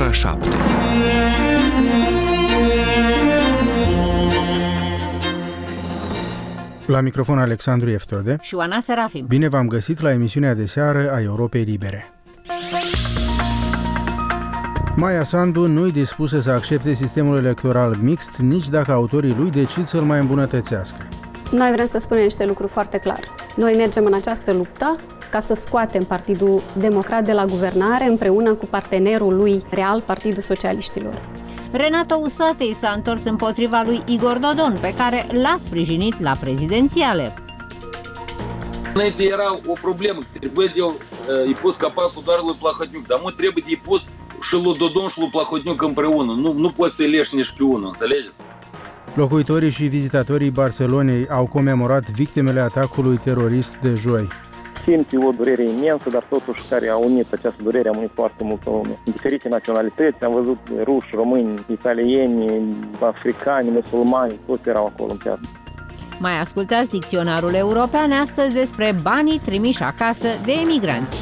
ora 7. La microfon Alexandru Eftode și Oana Serafim. Bine v-am găsit la emisiunea de seară a Europei Libere. Maia Sandu nu-i dispusă să accepte sistemul electoral mixt, nici dacă autorii lui decid să-l mai îmbunătățească. Noi vrem să spunem niște lucruri foarte clar. Noi mergem în această luptă ca să scoatem Partidul Democrat de la guvernare împreună cu partenerul lui real, Partidul Socialiștilor. Renato Usatăi s-a întors împotriva lui Igor Dodon, pe care l-a sprijinit la prezidențiale. Înainte era o problemă, trebuie de îi pus capacul doar lui Plahotniuc, dar nu trebuie de-i pus și lui Dodon și lui Plahotniuc împreună. Nu poți să-i leși nici pe unul, înțelegeți? Locuitorii și vizitatorii Barcelonei au comemorat victimele atacului terorist de joi. Simți o durere imensă, dar totuși care a unit această durere, a unit foarte multă lume. Diferite naționalități, am văzut ruși, români, italieni, africani, musulmani, toți erau acolo în piață. Mai ascultați dicționarul european astăzi despre banii trimiși acasă de emigranți.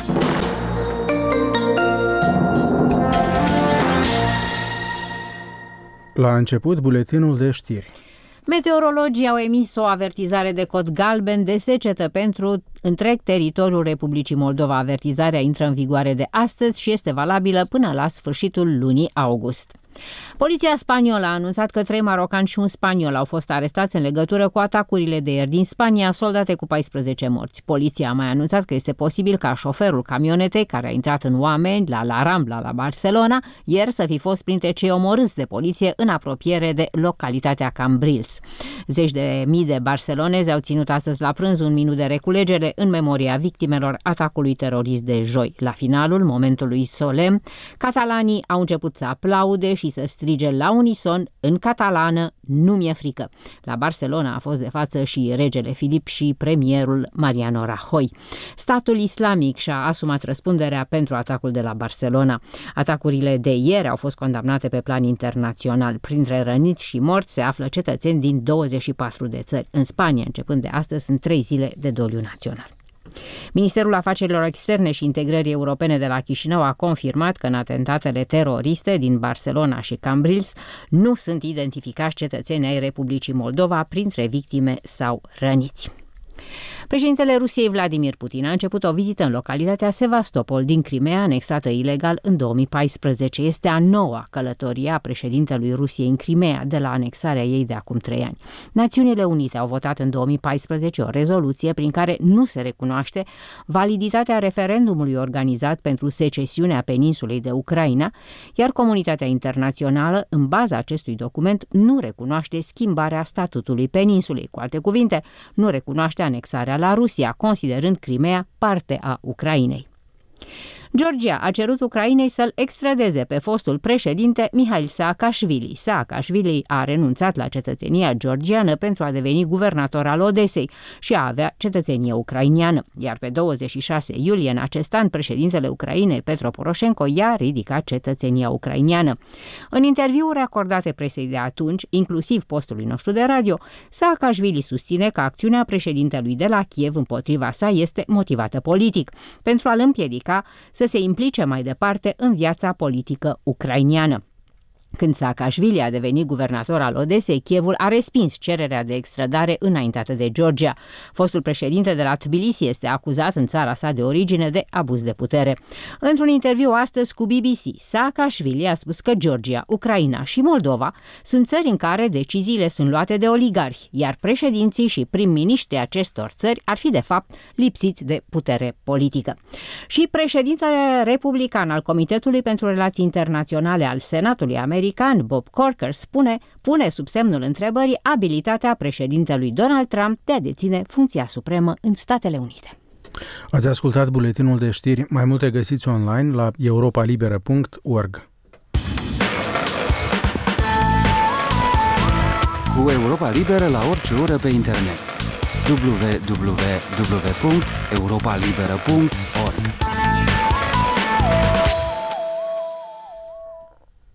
La început, buletinul de știri. Meteorologii au emis o avertizare de cod galben de secetă pentru întreg teritoriul Republicii Moldova. Avertizarea intră în vigoare de astăzi și este valabilă până la sfârșitul lunii august. Poliția spaniolă a anunțat că 3 marocani și un spaniol au fost arestați în legătură cu atacurile de ieri din Spania, soldate cu 14 morți. Poliția a mai anunțat că este posibil ca șoferul camionetei care a intrat în oameni la Rambla, la Barcelona, ieri să fi fost printre cei omorâți de poliție în apropiere de localitatea Cambrils. Zeci de mii de barcelonezi au ținut astăzi la prânz un minut de reculegere în memoria victimelor atacului terorist de joi. La finalul momentului solemn, catalanii au început să aplaude și să strige la unison în catalană: nu mi-e frică. La Barcelona a fost de față și regele Filip și premierul Mariano Rajoy. Statul islamic și-a asumat răspunderea pentru atacul de la Barcelona. Atacurile de ieri au fost condamnate pe plan internațional. Printre răniți și morți se află cetățeni din 24 de țări. În Spania, începând de astăzi, sunt 3 zile de doliu național. Ministerul Afacerilor Externe și Integrării Europene de la Chișinău a confirmat că în atentatele teroriste din Barcelona și Cambrils nu sunt identificați cetățeni ai Republicii Moldova printre victime sau răniți. Președintele Rusiei Vladimir Putin a început o vizită în localitatea Sevastopol din Crimea, anexată ilegal în 2014. Este a noua călătorie a președintelui Rusiei în Crimea de la anexarea ei de acum 3 ani. Națiunile Unite au votat în 2014 o rezoluție prin care nu se recunoaște validitatea referendumului organizat pentru secesiunea peninsulei de Ucraina, iar comunitatea internațională, în baza acestui document, nu recunoaște schimbarea statutului peninsulei. Cu alte cuvinte, nu recunoaște anexarea la Rusia, considerând Crimea parte a Ucrainei. Georgia a cerut Ucrainei să-l extradeze pe fostul președinte Mihail Saakashvili. Saakashvili a renunțat la cetățenia georgiană pentru a deveni guvernator al Odesei și a avea cetățenie ucrainiană. Iar pe 26 iulie în acest an, președintele Ucrainei, Petro Poroșenko, i-a ridicat cetățenia ucrainiană. În interviuri acordate presei de atunci, inclusiv postului nostru de radio, Saakashvili susține că acțiunea președintelui de la Kiev împotriva sa este motivată politic, pentru a-l împiedica să se implice mai departe în viața politică ucrainiană. Când Saakashvili a devenit guvernator al Odesei, Kievul a respins cererea de extradare înaintată de Georgia. Fostul președinte de la Tbilisi este acuzat în țara sa de origine de abuz de putere. Într-un interviu astăzi cu BBC, Saakashvili a spus că Georgia, Ucraina și Moldova sunt țări în care deciziile sunt luate de oligarhi, iar președinții și prim-miniștrii acestor țări ar fi de fapt lipsiți de putere politică. Și președintele republican al Comitetului pentru Relații Internaționale al Senatului American, Bob Corker, pune sub semnul întrebării abilitatea președintelui Donald Trump de a deține funcția supremă în Statele Unite. Ați ascultat buletinul de știri. Mai multe găsiți online la europalibera.org. Cu Europa Liberă la orice oră pe internet. www.europalibera.org.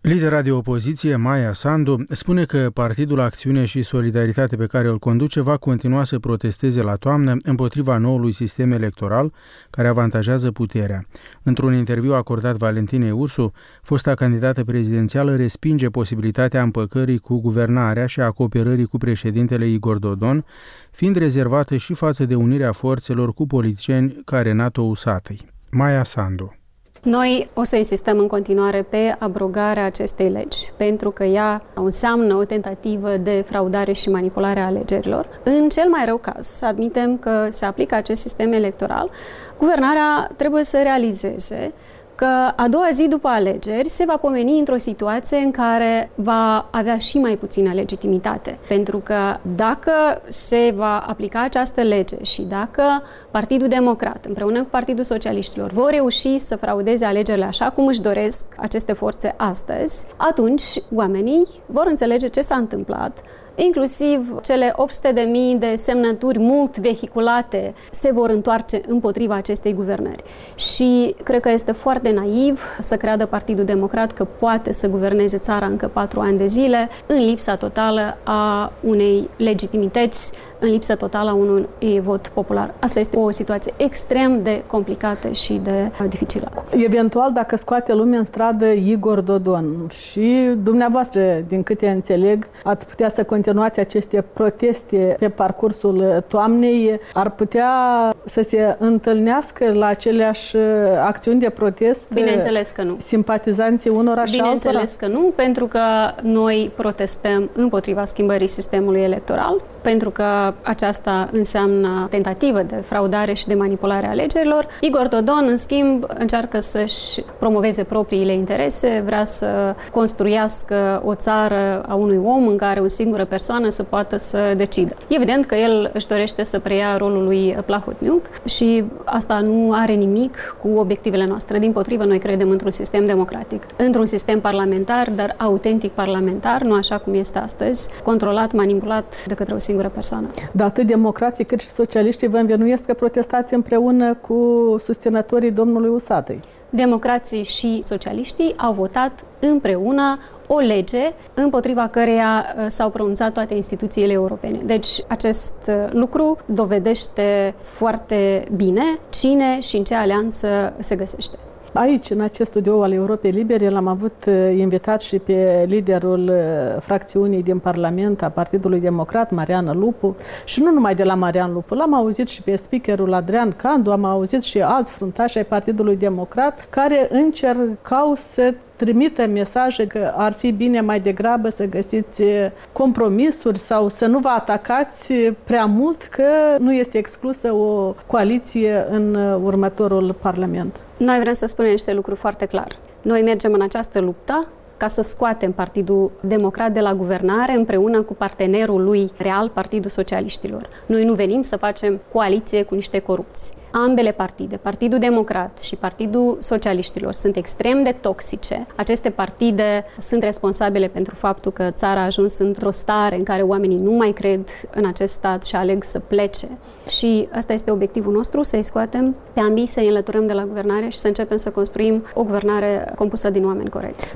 Lidera de opoziție, Maia Sandu, spune că Partidul Acțiune și Solidaritate pe care îl conduce va continua să protesteze la toamnă împotriva noului sistem electoral care avantajează puterea. Într-un interviu acordat Valentinei Ursu, fosta candidată prezidențială respinge posibilitatea împăcării cu guvernarea și a cooperării cu președintele Igor Dodon, fiind rezervată și față de unirea forțelor cu politicieni ca Renato Usatăi. Maia Sandu. Noi o să insistăm în continuare pe abrogarea acestei legi, pentru că ea înseamnă o tentativă de fraudare și manipulare a alegerilor. În cel mai rău caz, să admitem că se aplică acest sistem electoral, guvernarea trebuie să realizeze că a doua zi după alegeri se va pomeni într-o situație în care va avea și mai puțină legitimitate. Pentru că dacă se va aplica această lege și dacă Partidul Democrat împreună cu Partidul Socialiștilor vor reuși să fraudeze alegerile așa cum își doresc aceste forțe astăzi, atunci oamenii vor înțelege ce s-a întâmplat, inclusiv cele 800.000 de semnături mult vehiculate se vor întoarce împotriva acestei guvernări. Și cred că este foarte naiv să creadă Partidul Democrat că poate să guverneze țara încă 4 ani de zile în lipsa totală a unei legitimități, în lipsa totală a unui vot popular. Asta este o situație extrem de complicată și de dificilă. Eventual, dacă scoate lumea în stradă Igor Dodon și dumneavoastră, din câte înțeleg, ați putea să continuați aceste proteste pe parcursul toamnei, ar putea să se întâlnească la aceleași acțiuni de protest? Bineînțeles că nu. Simpatizanții unora și altora? Bineînțeles că nu, pentru că noi protestăm împotriva schimbării sistemului electoral, pentru că aceasta înseamnă tentativă de fraudare și de manipulare a alegerilor. Igor Dodon, în schimb, încearcă să-și promoveze propriile interese, vrea să construiască o țară a unui om în care o singură persoană să poată să decidă. Evident că el își dorește să preia rolul lui Plahotniuc și asta nu are nimic cu obiectivele noastre. Dimpotrivă, noi credem într-un sistem democratic, într-un sistem parlamentar, dar autentic parlamentar, nu așa cum este astăzi, controlat, manipulat de către o singură persoană. Da, atât democrații cât și socialiștii vă învinuiesc că protestați împreună cu susținătorii domnului Usatăi. Democrații și socialiștii au votat împreună o lege împotriva căreia s-au pronunțat toate instituțiile europene. Deci acest lucru dovedește foarte bine cine și în ce alianță se găsește. Aici, în acest studio al Europei Libere, l-am avut invitat și pe liderul fracțiunii din Parlament a Partidului Democrat, Marian Lupu, și nu numai de la Marian Lupu, l-am auzit și pe speakerul Adrian Candu, am auzit și alți fruntași ai Partidului Democrat care încercau să trimită mesaje că ar fi bine mai degrabă să găsiți compromisuri sau să nu vă atacați prea mult, că nu este exclusă o coaliție în următorul Parlament. Noi vrem să spunem niște lucruri foarte clar. Noi mergem în această luptă ca să scoatem Partidul Democrat de la guvernare împreună cu partenerul lui real, Partidul Socialiștilor. Noi nu venim să facem coaliție cu niște corupți. Ambele partide, Partidul Democrat și Partidul Socialiștilor, sunt extrem de toxice. Aceste partide sunt responsabile pentru faptul că țara a ajuns într-o stare în care oamenii nu mai cred în acest stat și aleg să plece. Și asta este obiectivul nostru, să-i scoatem pe ambii, să-i înlăturăm de la guvernare și să începem să construim o guvernare compusă din oameni corecți.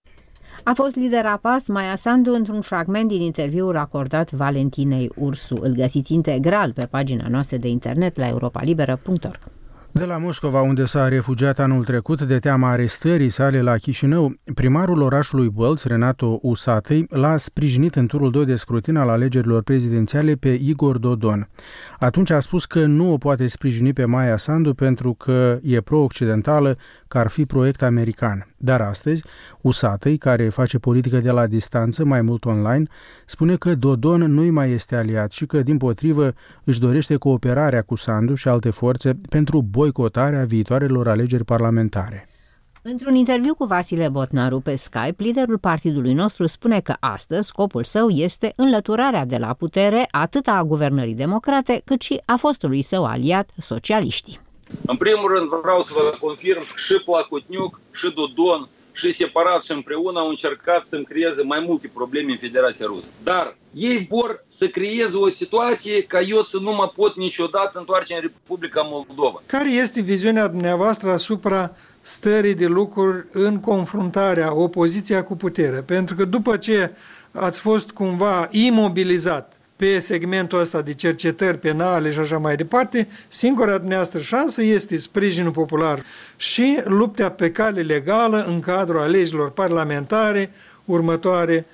A fost lidera PAS Maia Sandu într-un fragment din interviul acordat Valentinei Ursu. Îl găsiți integral pe pagina noastră de internet la europalibera.org. De la Moscova, unde s-a refugiat anul trecut de teama arestării sale la Chișinău, primarul orașului Bălț, Renato Usatăi, l-a sprijinit în turul 2 de scrutin al alegerilor prezidențiale pe Igor Dodon. Atunci a spus că nu o poate sprijini pe Maia Sandu pentru că e pro-occidentală, că ar fi proiect american. Dar astăzi, Usatăi, care face politică de la distanță, mai mult online, spune că Dodon nu-i mai este aliat și că, dimpotrivă, își dorește cooperarea cu Sandu și alte forțe pentru boicotarea viitoarelor alegeri parlamentare. Într-un interviu cu Vasile Botnaru pe Skype, liderul partidului nostru spune că astăzi scopul său este înlăturarea de la putere atât a guvernării democrate, cât și a fostului său aliat, socialiștii. În primul rând vreau să vă confirm că și Plahotniuc, și Dodon, și separat și împreună au încercat să-mi creeze mai multe probleme în Federația Rusă. Dar ei vor să creeze o situație ca eu să nu mă pot niciodată întoarce în Republica Moldova. Care este viziunea dumneavoastră asupra stării de lucruri în confruntarea opoziția cu puterea. Pentru că după ce ați fost cumva imobilizat pe segmentul ăsta de cercetări penale și așa mai departe, singura dumneavoastră șansă este sprijinul popular și lupta pe cale legală în cadrul alegerilor parlamentare următoare,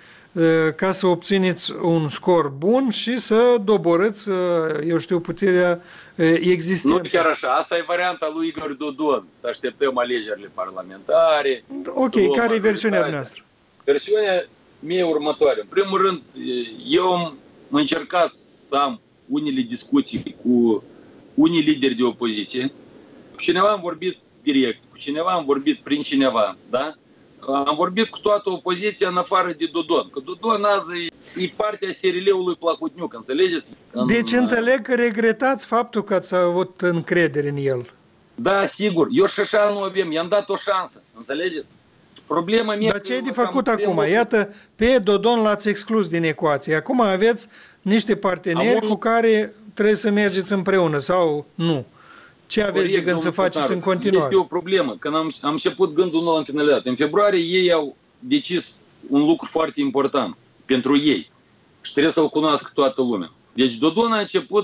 ca să obțineți un scor bun și să doborâți, eu știu, puterea existentă. Nu chiar așa. Asta e varianta lui Igor Dodon. Să așteptăm alegerile parlamentare. Ok, care e versiunea noastră? Versiunea mea e următoare. În primul rând, eu am încercat să am unele discuții cu unii lideri de opoziție. Cu cineva am vorbit direct, cu cineva am vorbit prin cineva, da? Am vorbit cu toată opoziția în afară de Dodon. Că Dodon azi e partea SRL-ului Plahotniuc, înțelegeți? Deci înțeleg că regretați faptul că ați avut încredere în el. Da, sigur. Eu și așa nu avem. I-am dat o șansă, înțelegeți? Problema mea... Dar ce e de făcut acum? Iată, pe Dodon l-ați exclus din ecuație. Acum aveți niște parteneri cu care trebuie să mergeți împreună sau nu? Ce aveți de gând să faceți în continuare? Este o problemă. Când am început gândul nou în finalitate. În februarie ei au decis un lucru foarte important pentru ei. Și trebuie să-l cunoască toată lumea. Deci Dodon a început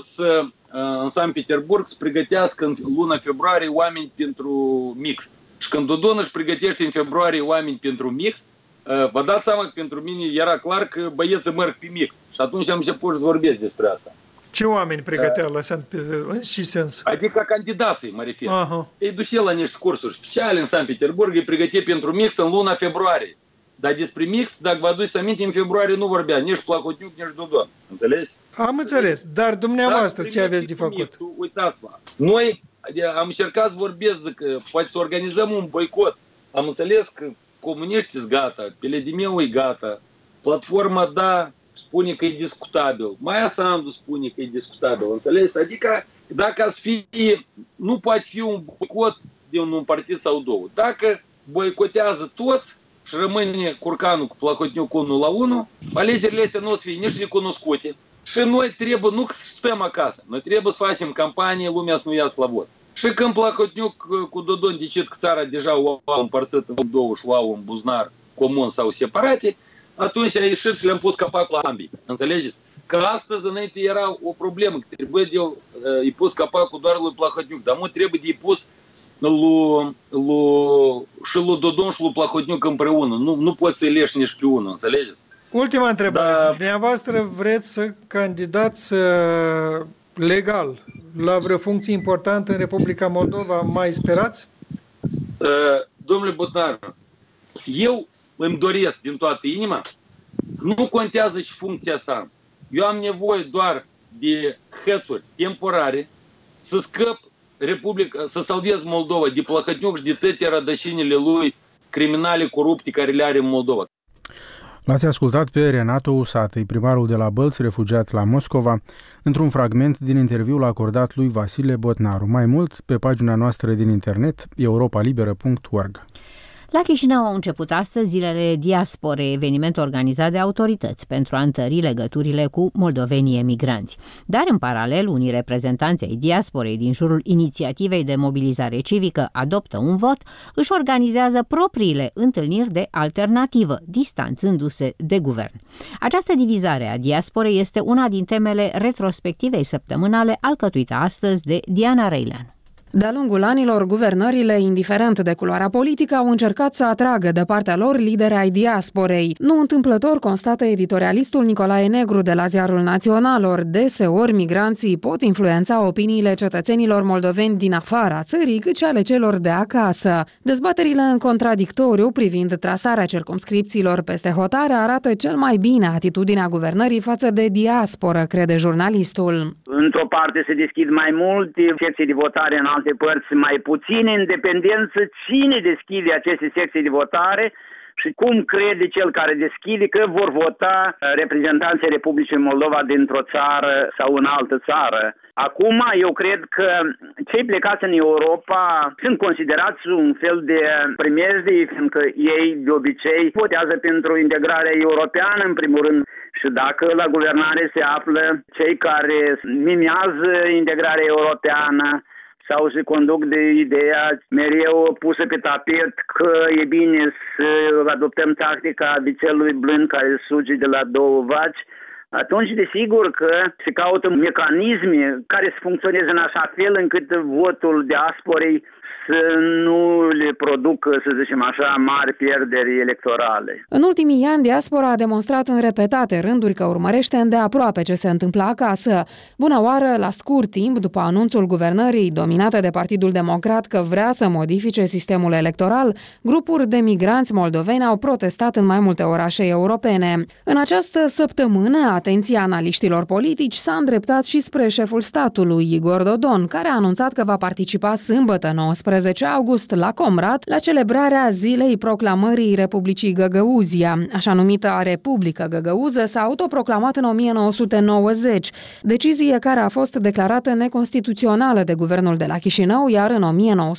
în Sankt Petersburg să pregătească în luna februarie oameni pentru mixt. Și când Dodon își pregătește în februarie oameni pentru mixt, vă dați seama că pentru mine era clar că băieții merg pe mixt. Și atunci am început să vorbesc despre asta. Ce oameni pregăteau la Sankt Petersburg? În ce sens? Adică candidații, mă refer. Ei duce la niște cursuri speciale în Sankt Petersburg, îi pregătea pentru mixt în luna februarie. Dar despre mixt, dacă vă aduceți aminte, în februarie nu vorbea nici Plahotniuc, nici Dodon. Înțeles? Am înțeles. Dar dumneavoastră ce aveți de făcut? Uitați-vă. Noi am încercat să vorbesc că poate să organizăm un boicot. Am înțeles că comuniștii sunt gata, PLDM-ul e gata, platforma da, spune că e discutabil. Maia Sandu spune că e discutabil, înțeles? Adică dacă ați fi, nu poate fi un boicot de un partid sau două. Dacă boicotează toți și rămâne curcanul cu Plahotniuc 1-1, alegerile astea nu o să fie nici recunoscute. Și noi trebuie, nu să stăm acasă, noi trebuie să facem campanie, lumea să nu iasă la vot. Și când Plahotniuc cu Dodon decid că țara deja o au împărțită în două și o au în buzunar comun sau separate, atunci a ieșit și le-am pus capacul la ambii. Înțelegeți? Că astăzi înainte era o problemă, că trebuie de i pus capacul doar lui Plahotniuc, dar nu trebuie de i pus și lui Dodon și lui Plahotniuc împreună. Nu poți să-i leși nici pe unul, înțelegeți? Ultima întrebare. Dumneavoastră vreți să candidați legal la vreo funcție importantă în Republica Moldova? Mai sperați? Domnule Botnar, eu îmi doresc din toată inima, nu contează și funcția sa. Eu am nevoie doar de hățuri temporare să scăp Republica, să salvez Moldova de Plahotniuc și de toate rădășinile lui criminale corupte care le are în Moldova. L-ați ascultat pe Renato Usatăi, primarul de la Bălți, refugiat la Moscova, într-un fragment din interviul acordat lui Vasile Botnaru. Mai mult, pe pagina noastră din internet, europalibera.org. La Chișinău au început astăzi zilele diasporei, eveniment organizat de autorități pentru a întări legăturile cu moldovenii emigranți. Dar, în paralel, unii reprezentanți ai diasporei din jurul inițiativei de mobilizare civică Adoptă un vot își organizează propriile întâlniri de alternativă, distanțându-se de guvern. Această divizare a diasporei este una din temele retrospectivei săptămânale alcătuită astăzi de Diana Reilean. De-a lungul anilor, guvernările, indiferent de culoarea politică, au încercat să atragă de partea lor lideri ai diasporei. Nu întâmplător, constată editorialistul Nicolae Negru de la Ziarul Național, deseori migranții pot influența opiniile cetățenilor moldoveni din afara țării, cât și ale celor de acasă. Dezbaterile în contradictoriu privind trasarea circumscripțiilor peste hotare arată cel mai bine atitudinea guvernării față de diasporă, crede jurnalistul. Într-o parte se deschid mai multe secții de votare, în alte părți mai puține, în dependență cine deschide aceste secții de votare și cum crede cel care deschide că vor vota reprezentanții Republicii Moldova dintr-o țară sau în altă țară. Acum, eu cred că cei plecați în Europa sunt considerați un fel de primejdii, fiindcă ei de obicei votează pentru integrarea europeană, în primul rând. Și dacă la guvernare se află cei care mimează integrarea europeană, sau se conduc de ideea mereu pusă pe tapet că e bine să adoptăm tactica vițelului blând care suge de la două vaci, atunci desigur că se caută mecanisme care să funcționeze în așa fel încât votul diasporei să nu le producă, să zicem așa, mari pierderi electorale. În ultimii ani, diaspora a demonstrat în repetate rânduri că urmărește îndeaproape ce se întâmplă acasă. Bună oară, la scurt timp după anunțul guvernării dominate de Partidul Democrat că vrea să modifice sistemul electoral, grupuri de migranți moldoveni au protestat în mai multe orașe europene. În această săptămână, atenția analiștilor politici s-a îndreptat și spre șeful statului, Igor Dodon, care a anunțat că va participa sâmbătă 19 august la Comrat la celebrarea Zilei Proclamării Republicii Găgăuzia. Așa numită Republică Găgăuză s-a autoproclamat în 1990, decizie care a fost declarată neconstituțională de guvernul de la Chișinău, iar în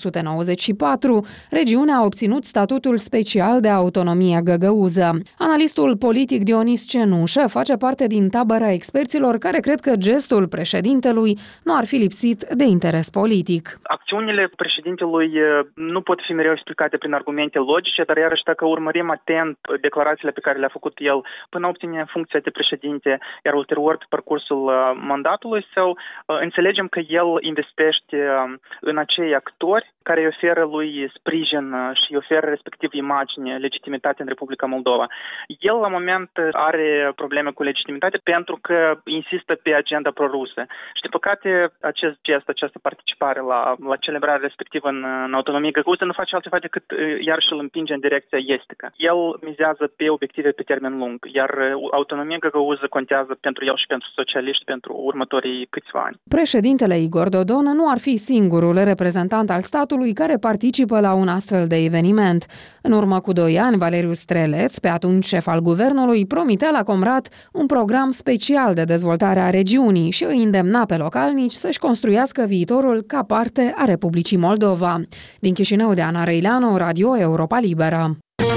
1994 regiunea a obținut statutul special de autonomie găgăuză. Analistul politic Dionis Cenușă face parte din tabăra experților care cred că gestul președintelui nu ar fi lipsit de interes politic. Acțiunile președintelui nu pot fi mereu explicate prin argumente logice, dar iarăși dacă urmărim atent declarațiile pe care le-a făcut el până obține funcția de președinte, iar ulterior pe parcursul mandatului său, înțelegem că el investește în acei actori care îi oferă lui sprijin și îi oferă respectiv imagine, legitimitate în Republica Moldova. El la moment are probleme cu legitimitate pentru că insistă pe agenda prorusă. Și de păcate acest gest, această participare la celebrarea respectivă în autonomie găgăuză nu face altceva decât iarăși îl împinge în direcția estică. El mizează pe obiective pe termen lung, iar autonomia găgăuză contează pentru el și pentru socialiști pentru următorii câțiva ani. Președintele Igor Dodon nu ar fi singurul reprezentant al statului care participă la un astfel de eveniment. În urmă cu 2 ani, Valeriu Streleț, pe atunci șef al guvernului, promitea la Comrat un program special de dezvoltare a regiunii și îi îndemna pe localnici să-și construiască viitorul ca parte a Republicii Moldova. Din Chișinău, de Ana Răileanu, Radio Europa Liberă.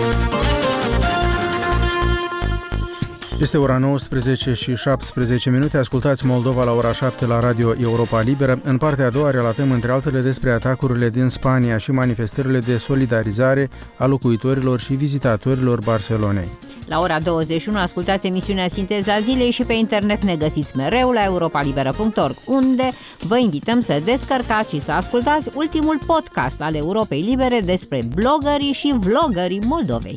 Este ora 19 și 17 minute. Ascultați Moldova la ora 7 la Radio Europa Liberă. În partea a doua relatăm între altele despre atacurile din Spania și manifestările de solidarizare a locuitorilor și vizitatorilor Barcelonei. La ora 21 ascultați emisiunea Sinteza Zilei și pe internet ne găsiți mereu la europalibera.org, unde vă invităm să descărcați și să ascultați ultimul podcast al Europei Libere despre bloggerii și vloggerii Moldovei.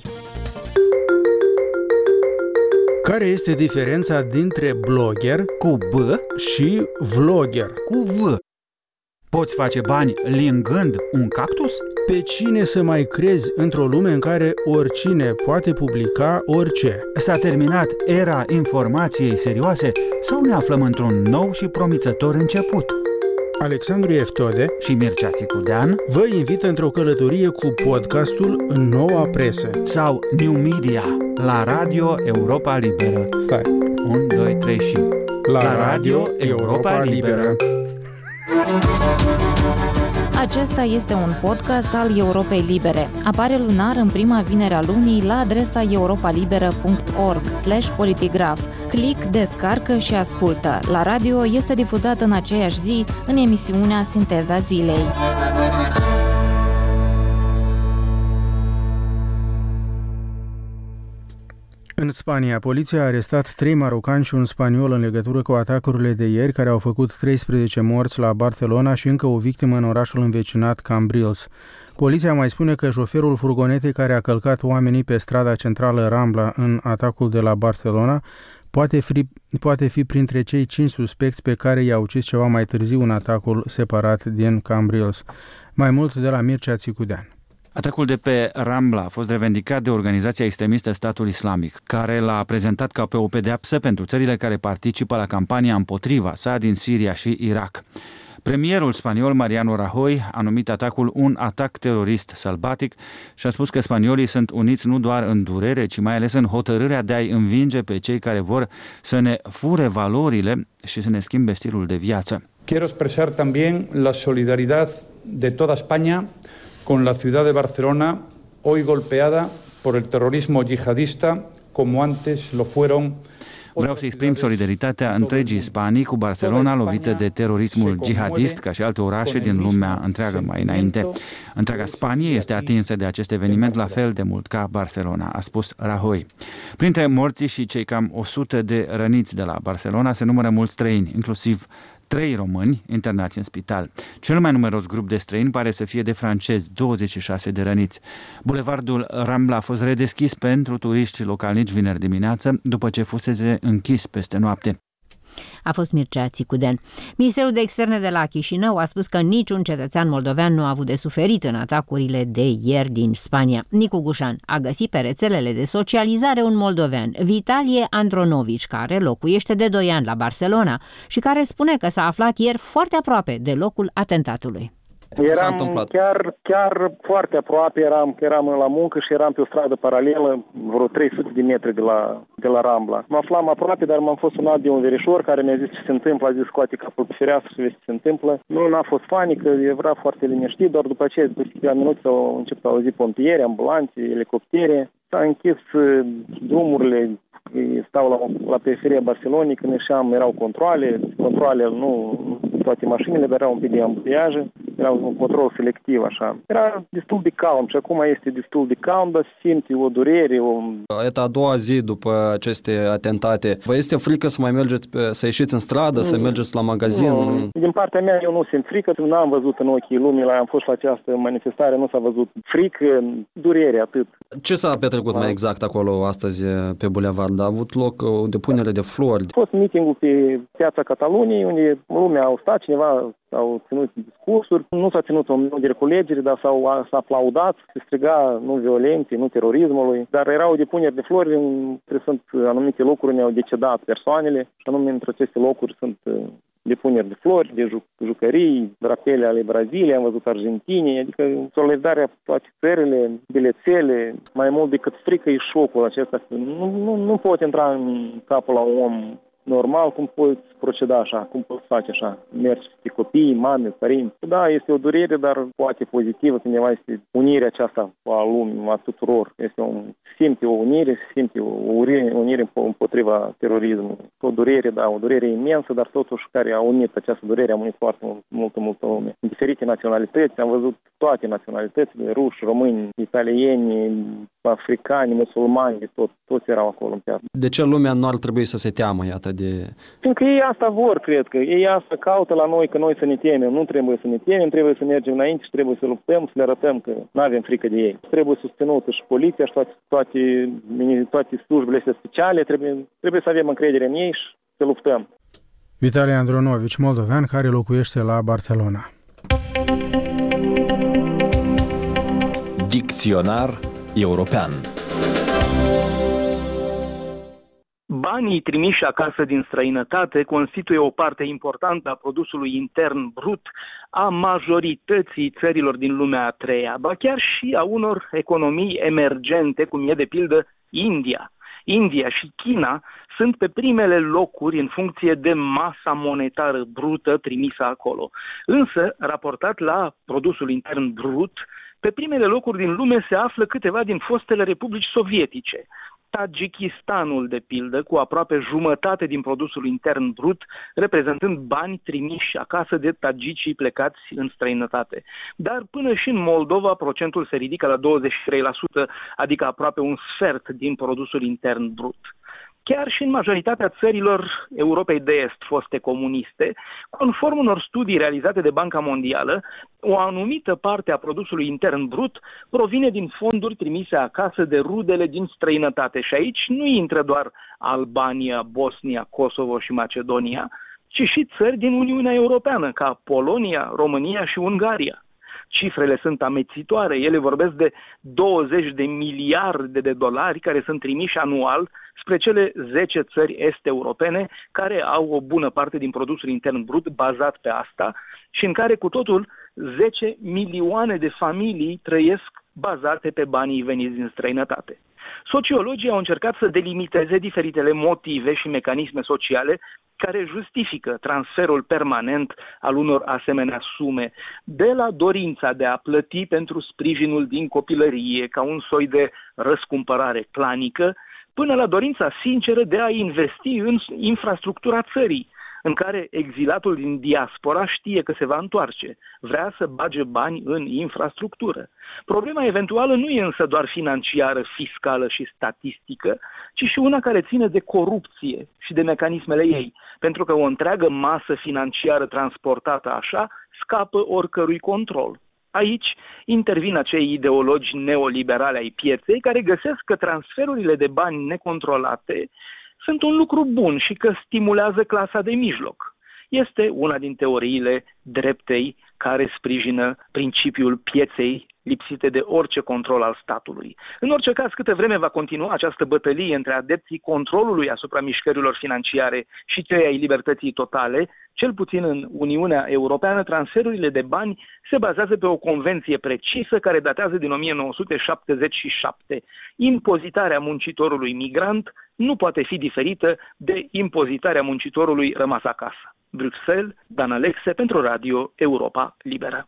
Care este diferența dintre blogger cu B și vlogger cu V? Poți face bani lingând un cactus? Pe cine să mai crezi într-o lume în care oricine poate publica orice? S-a terminat era informației serioase sau ne aflăm într-un nou și promițător început? Alexandru Eftode și Mircea Țicudean vă invită într-o călătorie cu podcastul Noua Presă sau New Media la Radio Europa Liberă. Stai. 1, 2, 3 și la Radio Europa Liberă. Acesta este un podcast al Europei Libere. Apare lunar în prima vinere a lunii la adresa europalibera.org/politigraf. Click, descarcă și ascultă. La radio este difuzat în aceeași zi în emisiunea Sinteza Zilei. În Spania, poliția a arestat 3 marocani și un spaniol în legătură cu atacurile de ieri care au făcut 13 morți la Barcelona și încă o victimă în orașul învecinat Cambrils. Poliția mai spune că șoferul furgonetei care a călcat oamenii pe strada centrală Rambla în atacul de la Barcelona poate fi printre cei 5 suspecți pe care i-a ucis ceva mai târziu în atacul separat din Cambrils. Mai mult de la Mircea Țicudean. Atacul de pe Rambla a fost revendicat de organizația extremistă Statul Islamic, care l-a prezentat ca pe o pedeapsă pentru țările care participă la campania împotriva sa din Siria și Irak. Premierul spaniol Mariano Rajoy a numit atacul un atac terorist sălbatic și a spus că spaniolii sunt uniți nu doar în durere, ci mai ales în hotărârea de a-i învinge pe cei care vor să ne fure valorile și să ne schimbe stilul de viață. Quiero expresar también la solidaridad de toda España con la ciudad de Barcelona, hoy golpeada por el terrorismo yihadista, como antes lo fueron. Vreau să exprim solidaritatea întregii Spanii cu Barcelona, lovită de terorismul jihadist, ca și alte orașe din lumea întreagă mai înainte. Întreaga Spanie este atinsă de acest eveniment la fel de mult ca Barcelona, a spus Rajoy. Printre morții și cei cam 100 de răniți de la Barcelona se numără mulți străini, inclusiv 3 români internați în spital. Cel mai numeros grup de străini pare să fie de francezi, 26 de răniți. Bulevardul Rambla a fost redeschis pentru turiști localnici vineri dimineață, după ce fusese închis peste noapte. A fost Mircea Țicuden. Ministerul de Externe de la Chișinău a spus că niciun cetățean moldovean nu a avut de suferit în atacurile de ieri din Spania. Nicu Gușan a găsit pe rețelele de socializare un moldovean, Vitalie Andronovici, care locuiește de 2 ani la Barcelona și care spune că s-a aflat ieri foarte aproape de locul atentatului. Eram chiar foarte aproape, eram la muncă și eram pe o stradă paralelă, vreo 300 de metri de la Rambla. Mă aflam aproape, dar m-am fost sunat de un verișor care mi-a zis ce se întâmplă, a zis scoate capul pe fereastră și vezi ce se întâmplă. Nu, n-a fost panică, era foarte liniștit, doar după aceea, după câteva minute, s-au început să auzi pompieri, ambulanțe, elicoptere. S-a închis drumurile, stau la periferia Barcelonei, când ieșeam, erau controale, nu toate mașinile, dar erau un pic de ambuteiaje, era un control selectiv, așa. Era destul de calm și acum este destul de calm, dar simte o durere. Eta a doua zi după aceste atentate, vă este frică să mai mergeți, să ieșiți în stradă, să mergeți la magazin? Nu. Din partea mea eu nu simt frică, nu am văzut în ochii lumii, am fost la această manifestare, nu s-a văzut frică, durere, atât. Ce s-a petrecut mai exact acolo astăzi pe bulevard? A avut loc o depunere de flori? A fost meeting-ul pe piața Cataloniei, unde lumea au stat, cineva s-au ținut discursuri, nu s-a ținut o minut de reculegere, dar s-a aplaudat, se striga nu violenței, nu terorismului, dar erau depuneri de flori, sunt anumite locuri unde au decedat persoanele și anume între aceste locuri sunt depuneri de flori, de jucării, drapele ale Braziliei, am văzut Argentinii, adică solidaritatea toate țările, bilețele, mai mult decât frică e șocul acesta. Nu pot intra în capul la un om normal, cum poți proceda așa, cum poți face așa, mergi pe copii, mame, părinți. Da, este o durere, dar poate pozitivă, cândeva este unirea aceasta a lumii, a tuturor. Simte o unire, simte o unire împotriva terorismului. O durere imensă, dar totuși care a unit această durere, a unit foarte multă lume. În diferite naționalități, am văzut toate naționalitățile, ruși, români, italieni, africani, musulmani, toți erau acolo în piață. De ce lumea nu ar trebui să se teamă, iată, de... Fiindcă ei asta vor, cred că. Ei asta caută la noi, că noi să ne temem. Nu trebuie să ne temem, trebuie să mergem înainte și trebuie să luptăm, să le arătăm că nu avem frică de ei. Trebuie susținută și poliția și toate slujbele speciale, trebuie să avem încredere în ei și să luptăm. Vitalie Andronovici, moldovean, care locuiește la Barcelona. Dicționar european. Banii trimiși acasă din străinătate constituie o parte importantă a produsului intern brut a majorității țărilor din lumea a treia, ba chiar și a unor economii emergente, cum e de pildă India. India și China sunt pe primele locuri în funcție de masa monetară brută trimisă acolo. Însă, raportat la produsul intern brut, pe primele locuri din lume se află câteva din fostele republici sovietice. Tajikistanul, de pildă, cu aproape jumătate din produsul intern brut, reprezentând bani trimiși acasă de tagicii plecați în străinătate. Dar până și în Moldova procentul se ridică la 23%, adică aproape un sfert din produsul intern brut. Chiar și în majoritatea țărilor Europei de Est, foste comuniste, conform unor studii realizate de Banca Mondială, o anumită parte a produsului intern brut provine din fonduri trimise acasă de rudele din străinătate. Și aici nu intră doar Albania, Bosnia, Kosovo și Macedonia, ci și țări din Uniunea Europeană, ca Polonia, România și Ungaria. Cifrele sunt amețitoare, ele vorbesc de 20 de miliarde de dolari care sunt trimiși anual spre cele 10 țări est-europene care au o bună parte din produsul intern brut bazat pe asta și în care cu totul 10 milioane de familii trăiesc bazate pe banii veniți din străinătate. Sociologii au încercat să delimiteze diferitele motive și mecanisme sociale care justifică transferul permanent al unor asemenea sume, de la dorința de a plăti pentru sprijinul din copilărie ca un soi de răscumpărare clanică, până la dorința sinceră de a investi în infrastructura țării, în care exilatul din diaspora știe că se va întoarce, vrea să bage bani în infrastructură. Problema eventuală nu e însă doar financiară, fiscală și statistică, ci și una care ține de corupție și de mecanismele ei, pentru că o întreagă masă financiară transportată așa scapă oricărui control. Aici intervin acei ideologi neoliberali ai pieței care găsesc că transferurile de bani necontrolate sunt un lucru bun și că stimulează clasa de mijloc. Este una din teoriile dreptei care sprijină principiul pieței lipsite de orice control al statului. În orice caz, câtă vreme va continua această bătălie între adepții controlului asupra mișcărilor financiare și cei ai libertății totale, cel puțin în Uniunea Europeană, transferurile de bani se bazează pe o convenție precisă care datează din 1977. Impozitarea muncitorului migrant nu poate fi diferită de impozitarea muncitorului rămas acasă. Bruxelles, Dan Alexe pentru Radio Europa Liberă.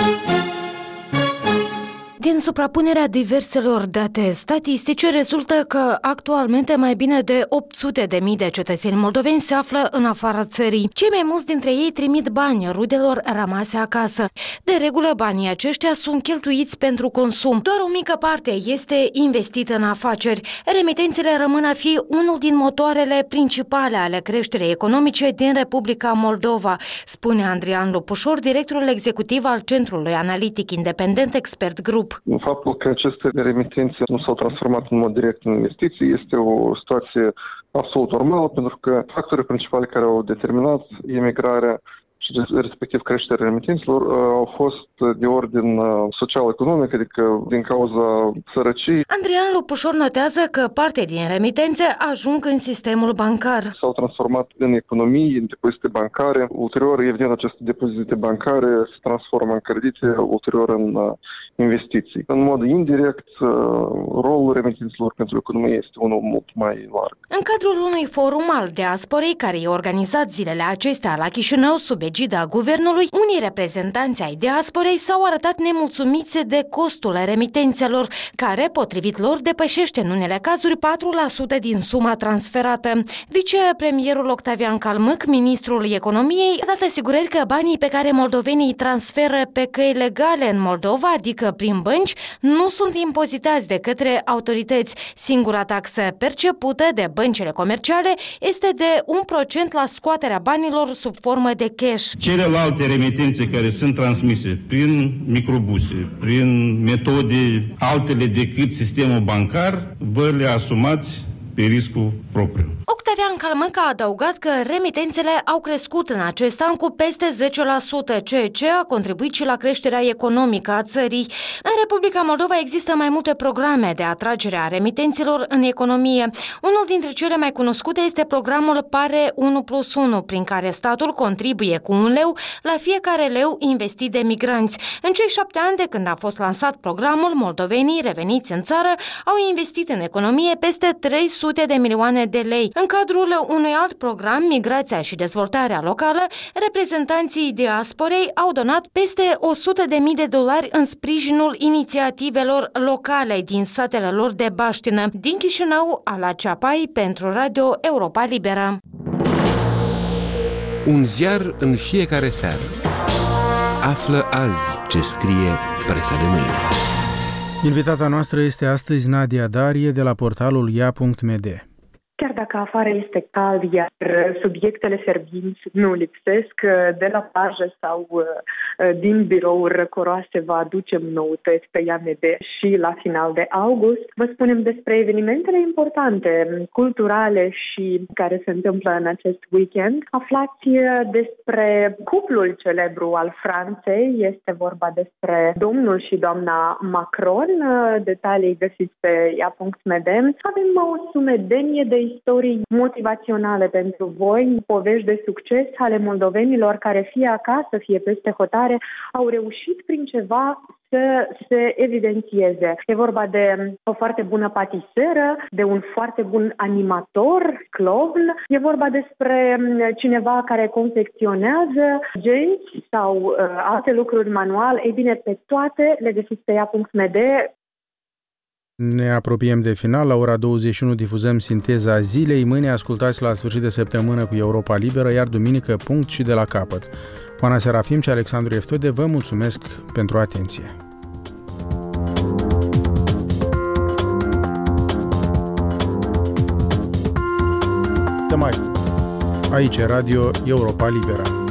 Din suprapunerea diverselor date statistice rezultă că actualmente mai bine de 800.000 de cetățeni moldoveni se află în afara țării. Cei mai mulți dintre ei trimit bani rudelor rămase acasă. De regulă, banii aceștia sunt cheltuiți pentru consum. Doar o mică parte este investită în afaceri. Remitențele rămân a fi unul din motoarele principale ale creșterii economice din Republica Moldova, spune Andrian Lupușor, directorul executiv al Centrului Analitic Independent Expert Group. Faptul că aceste remitențe nu s-au transformat în mod direct în investiții este o situație absolut normală, pentru că factorii principali care au determinat emigrarea și respectiv creșterea remitențelor au fost de ordin social-economic, adică din cauza sărăciei. Andrian Lupușor notează că parte din remitențe ajung în sistemul bancar. S-au transformat în economii, în depozite bancare. Ulterior, evident, aceste depozite bancare se transformă în credite, ulterior în investiții. În mod indirect, rolul remitențelor pentru economie este unul mult mai larg. În cadrul unui forum al diasporei care e organizat zilele acestea la Chișinău sub egida guvernului, unii reprezentanți ai diasporei s-au arătat nemulțumiți de costul remitențelor, care, potrivit lor, depășește în unele cazuri 4% din suma transferată. Vicepremierul Octavian Calmâc, ministrul economiei, a dat asigurări că banii pe care moldovenii îi transferă pe căi legale în Moldova, adică prin bănci, nu sunt impozitați de către autorități. Singura taxă percepută de băncile comerciale este de 1% la scoaterea banilor sub formă de cash. Celelalte remitențe care sunt transmise prin microbuse, prin metode altele decât sistemul bancar, vă le asumați pe riscul propriu. Octavian Calmâc a adăugat că remitențele au crescut în acest an cu peste 10%, ceea ce a contribuit și la creșterea economică a țării. În Republica Moldova există mai multe programe de atragere a remitențelor în economie. Unul dintre cele mai cunoscute este programul Pare 1+1, prin care statul contribuie cu 1 leu la fiecare leu investit de migranți. În cei 7 ani de când a fost lansat programul, moldovenii reveniți în țară au investit în economie peste 300 de milioane de lei. În cadrul unui alt program, Migrația și dezvoltarea locală, reprezentanții diasporei au donat peste $100.000 în sprijinul inițiativelor locale din satele lor de baștină. Din Chișinău, Ala Ceapai pentru Radio Europa Liberă. Un ziar în fiecare seară. Află azi ce scrie presa de mâine. Invitata noastră este astăzi Nadia Darie de la portalul ia.md. Chiar dacă afară este cald, iar subiectele fierbinți nu lipsesc, de la plajă sau din birouri răcoroase vă aducem noutăți pe IAMD și la final de august. Vă spunem despre evenimentele importante, culturale și care se întâmplă în acest weekend. Aflați despre cuplul celebru al Franței, este vorba despre domnul și doamna Macron. Detalii găsiți pe ia.md. Avem o sumedenie de istorii motivaționale pentru voi, povești de succes ale moldovenilor care fie acasă, fie peste hotare, au reușit prin ceva să se evidențieze. E vorba de o foarte bună patiseră, de un foarte bun animator, clown. E vorba despre cineva care confecționează genți sau alte lucruri manual. Ei bine, pe toate le găsiți pe ia.md. Ne apropiem de final. La ora 21 difuzăm Sinteza zilei. Mâine ascultați la sfârșit de săptămână cu Europa Liberă, iar duminică punct și de la capăt. Oana Serafim și Alexandru Eftode vă mulțumesc pentru atenție. Aici Radio Europa Liberă.